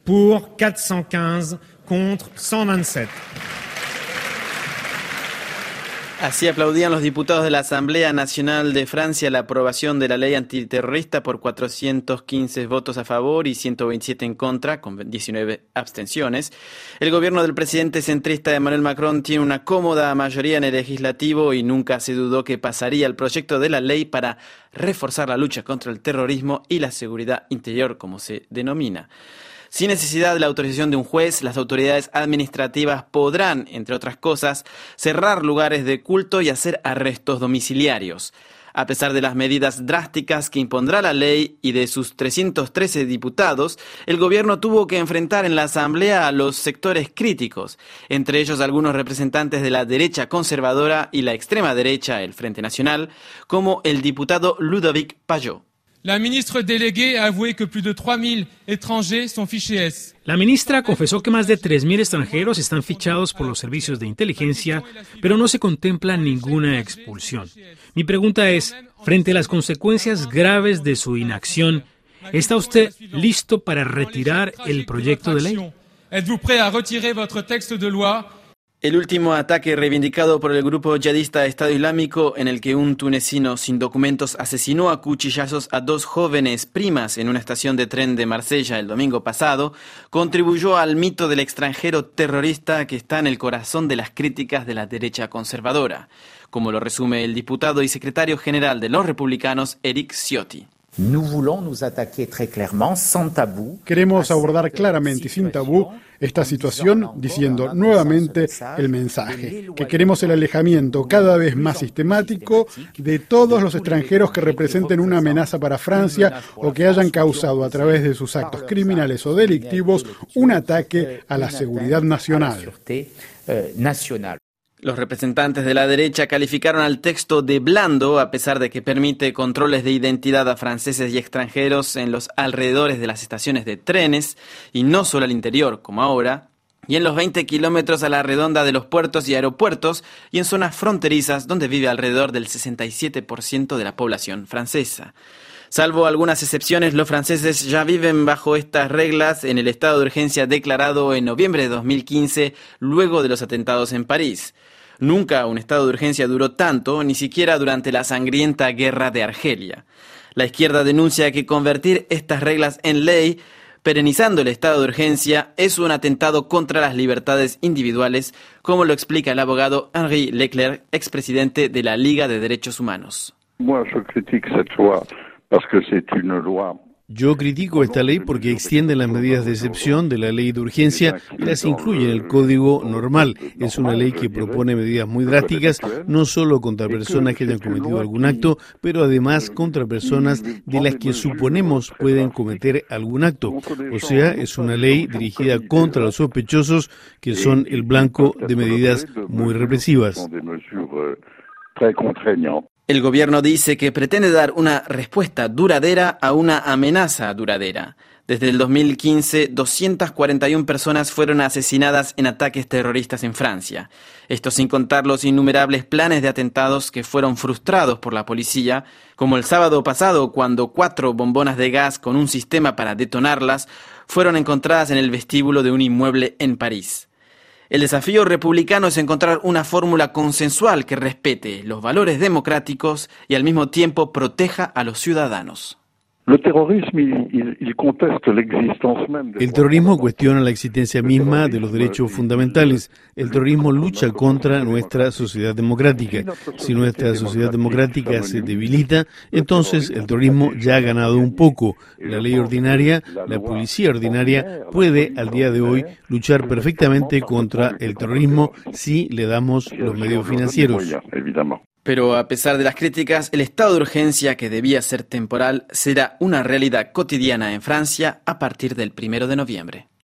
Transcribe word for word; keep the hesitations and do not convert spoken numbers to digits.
Pour quatre cent quinze, contre cent veintisiete. Así aplaudían los diputados de la Asamblea Nacional de Francia la aprobación de la ley antiterrorista por cuatrocientos quince votos a favor y ciento veintisiete en contra, con diecinueve abstenciones. El gobierno del presidente centrista Emmanuel Macron tiene una cómoda mayoría en el legislativo y nunca se dudó que pasaría el proyecto de la ley para reforzar la lucha contra el terrorismo y la seguridad interior, como se denomina. Sin necesidad de la autorización de un juez, las autoridades administrativas podrán, entre otras cosas, cerrar lugares de culto y hacer arrestos domiciliarios. A pesar de las medidas drásticas que impondrá la ley y de sus trescientos trece diputados, el gobierno tuvo que enfrentar en la Asamblea a los sectores críticos, entre ellos algunos representantes de la derecha conservadora y la extrema derecha, el Frente Nacional, como el diputado Ludovic Pajot. La ministra déléguée a avoué que plus de trois mille étrangers sont fichés S. La ministra confesó que más de tres mil extranjeros están fichados por los servicios de inteligencia, pero no se contempla ninguna expulsión. Mi pregunta es, frente a las consecuencias graves de su inacción, ¿está usted listo para retirar el proyecto de ley? ¿Êtes-vous prêt à retirer votre texte de loi? El último ataque reivindicado por el grupo yihadista Estado Islámico, en el que un tunecino sin documentos asesinó a cuchillazos a dos jóvenes primas en una estación de tren de Marsella el domingo pasado, contribuyó al mito del extranjero terrorista que está en el corazón de las críticas de la derecha conservadora, como lo resume el diputado y secretario general de los republicanos, Éric Ciotti. Queremos abordar claramente y sin tabú esta situación, diciendo nuevamente el mensaje, que queremos el alejamiento cada vez más sistemático de todos los extranjeros que representen una amenaza para Francia o que hayan causado a través de sus actos criminales o delictivos un ataque a la seguridad nacional. Los representantes de la derecha calificaron al texto de blando, a pesar de que permite controles de identidad a franceses y extranjeros en los alrededores de las estaciones de trenes, y no solo al interior, como ahora, y en los veinte kilómetros a la redonda de los puertos y aeropuertos, y en zonas fronterizas donde vive alrededor del sesenta y siete por ciento de la población francesa. Salvo algunas excepciones, los franceses ya viven bajo estas reglas en el estado de urgencia declarado en noviembre de dos mil quince, luego de los atentados en París. Nunca un estado de urgencia duró tanto, ni siquiera durante la sangrienta guerra de Argelia. La izquierda denuncia que convertir estas reglas en ley, perenizando el estado de urgencia, es un atentado contra las libertades individuales, como lo explica el abogado Henri Leclerc, expresidente de la Liga de Derechos Humanos. Yo critico esta ley porque extiende las medidas de excepción de la ley de urgencia y las incluye en el código normal. Es una ley que propone medidas muy drásticas, no solo contra personas que hayan cometido algún acto, pero además contra personas de las que suponemos pueden cometer algún acto. O sea, es una ley dirigida contra los sospechosos, que son el blanco de medidas muy represivas. El gobierno dice que pretende dar una respuesta duradera a una amenaza duradera. Desde el dos mil quince, doscientas cuarenta y una personas fueron asesinadas en ataques terroristas en Francia. Esto sin contar los innumerables planes de atentados que fueron frustrados por la policía, como el sábado pasado, cuando cuatro bombonas de gas con un sistema para detonarlas fueron encontradas en el vestíbulo de un inmueble en París. El desafío republicano es encontrar una fórmula consensual que respete los valores democráticos y al mismo tiempo proteja a los ciudadanos. El terrorismo cuestiona la existencia misma de los derechos fundamentales. El terrorismo lucha contra nuestra sociedad democrática. Si nuestra sociedad democrática se debilita, entonces el terrorismo ya ha ganado un poco. La ley ordinaria, la policía ordinaria, puede al día de hoy luchar perfectamente contra el terrorismo si le damos los medios financieros. Pero a pesar de las críticas, el estado de urgencia, que debía ser temporal, será una realidad cotidiana en Francia a partir del primero de noviembre.